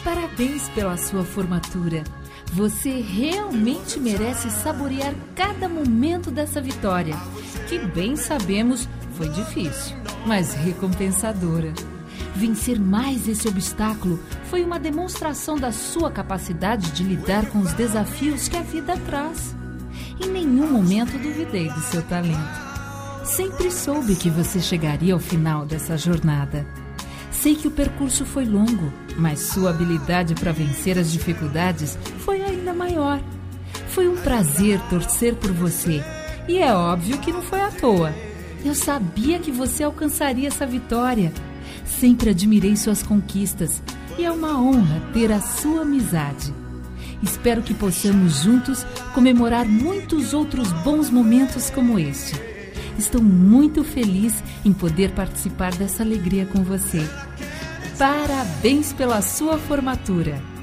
Parabéns pela sua formatura. Você realmente merece saborear cada momento dessa vitória, que bem sabemos foi difícil, mas recompensadora. Vencer mais esse obstáculo foi uma demonstração da sua capacidade de lidar com os desafios que a vida traz. Em nenhum momento duvidei do seu talento. Sempre soube que você chegaria ao final dessa jornada. Sei que o percurso foi longo, mas sua habilidade para vencer as dificuldades foi ainda maior. Foi um prazer torcer por você, e é óbvio que não foi à toa. Eu sabia que você alcançaria essa vitória. Sempre admirei suas conquistas, e é uma honra ter a sua amizade. Espero que possamos juntos comemorar muitos outros bons momentos como este. Estou muito feliz em poder participar dessa alegria com você. Parabéns pela sua formatura!